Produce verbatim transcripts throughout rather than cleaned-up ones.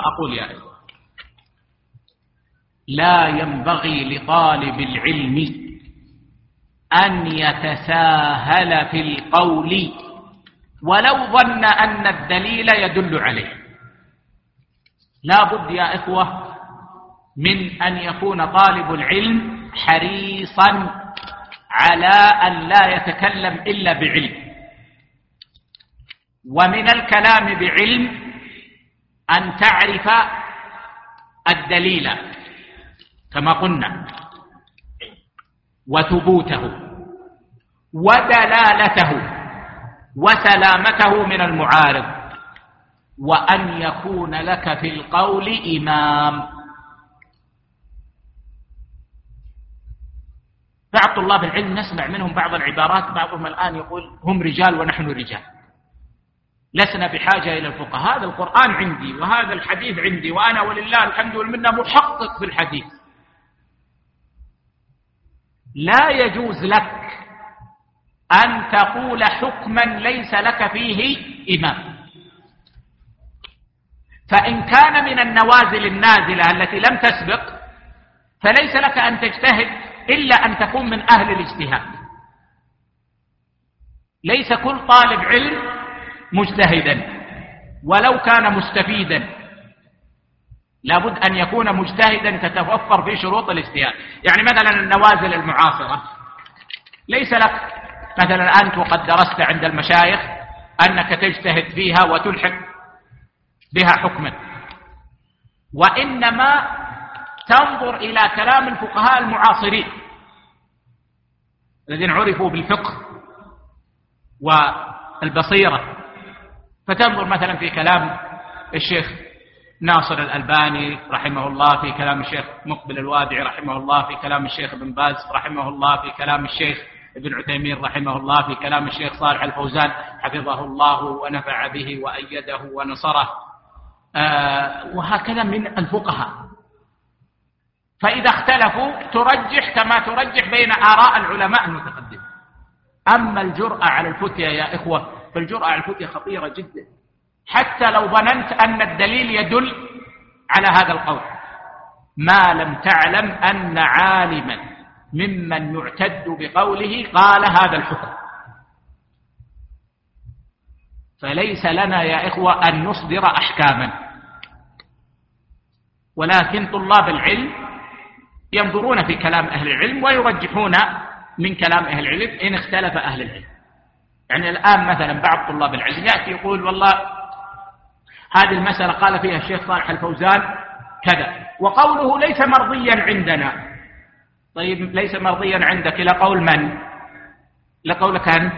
وأقول يا إخوة، لا ينبغي لطالب العلم أن يتساهل في القول ولو ظن أن الدليل يدل عليه. لا بد يا إخوة من أن يكون طالب العلم حريصا على أن لا يتكلم إلا بعلم، ومن الكلام بعلم أن تعرف الدليل كما قلنا وثبوته ودلالته وسلامته من المعارض، وأن يكون لك في القول إمام. بعض طلاب العلم نسمع منهم بعض العبارات، بعضهم الآن يقول هم رجال ونحن رجال، لسنا بحاجة إلى الفقهاء، هذا القرآن عندي وهذا الحديث عندي وأنا ولله الحمد والمنة محقق في الحديث. لا يجوز لك أن تقول حكما ليس لك فيه إمام، فإن كان من النوازل النازلة التي لم تسبق فليس لك أن تجتهد إلا أن تكون من أهل الاجتهاد. ليس كل طالب علم مجتهدا ولو كان مستفيدا، لابد أن يكون مجتهدا تتوفر في شروط الاجتهاد. يعني مثلا النوازل المعاصرة ليس لك مثلا أنت وقد درست عند المشايخ أنك تجتهد فيها وتلحق بها حكما، وإنما تنظر إلى كلام الفقهاء المعاصرين الذين عرفوا بالفقه والبصيرة، فتنظر مثلا في كلام الشيخ ناصر الألباني رحمه الله، في كلام الشيخ مقبل الوادعي رحمه الله، في كلام الشيخ ابن باز رحمه الله، في كلام الشيخ ابن عثيمين رحمه الله، في كلام الشيخ صالح الفوزان حفظه الله ونفع به وأيده ونصره، آه وهكذا من الفقهاء. فإذا اختلفوا ترجح كما ترجح بين آراء العلماء المتقدمين. أما الجرأة على الفتية يا إخوة، فالجرأة على الفتية خطيرة جدا، حتى لو ظننت أن الدليل يدل على هذا القول، ما لم تعلم أن عالما ممن يعتد بقوله قال هذا الحكم. فليس لنا يا إخوة أن نصدر أحكاما، ولكن طلاب العلم ينظرون في كلام أهل العلم ويرجحون من كلام أهل العلم إن اختلف أهل العلم. يعني الآن مثلا بعض طلاب العلم يأتي يقول والله هذه المسألة قال فيها الشيخ صالح الفوزان كذا، وقوله ليس مرضيا عندنا. طيب ليس مرضيا عندك إلى قول من؟ إلى قولك أنت؟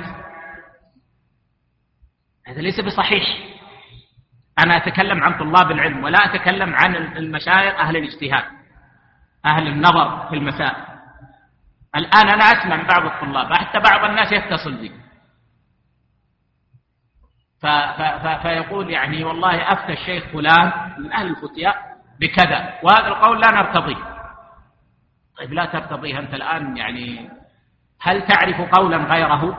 هذا ليس بصحيح. أنا أتكلم عن طلاب العلم ولا أتكلم عن المشايخ أهل الاجتهاد أهل النظر في المسائل. الآن أنا أسمع من بعض الطلاب حتى بعض الناس يتصل بي فيقول يعني والله أفتى الشيخ فلان من أهل الفتياء بكذا وهذا القول لا نرتضيه. طيب لا ترتضيه أنت الآن، يعني هل تعرف قولا غيره؟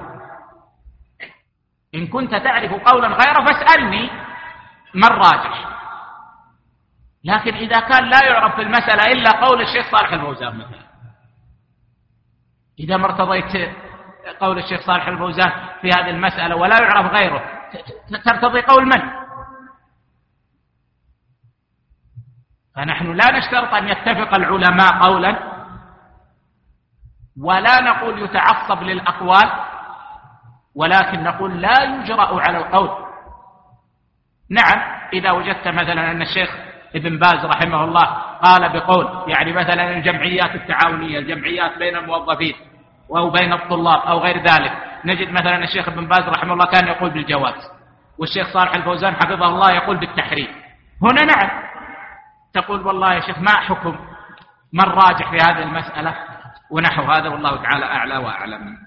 إن كنت تعرف قولا غيره فاسألني من راجح، لكن إذا كان لا يعرف في المسألة إلا قول الشيخ صالح الفوزان مثلا، إذا ما ارتضيت قول الشيخ صالح الفوزان في هذه المسألة ولا يعرف غيره ترتضي قول من؟ فنحن لا نشترط أن يتفق العلماء قولا، ولا نقول يتعصب للأقوال، ولكن نقول لا يجرأ على القول. نعم إذا وجدت مثلا أن الشيخ ابن باز رحمه الله قال بقول، يعني مثلا الجمعيات التعاونية، الجمعيات بين الموظفين أو بين الطلاب أو غير ذلك، نجد مثلا الشيخ ابن باز رحمه الله كان يقول بالجواز، والشيخ صالح الفوزان حفظه الله يقول بالتحريم. هنا نعم تقول والله يا شيخ ما حكم من راجح في هذه المسألة ونحو هذا، والله تعالى أعلى وأعلم.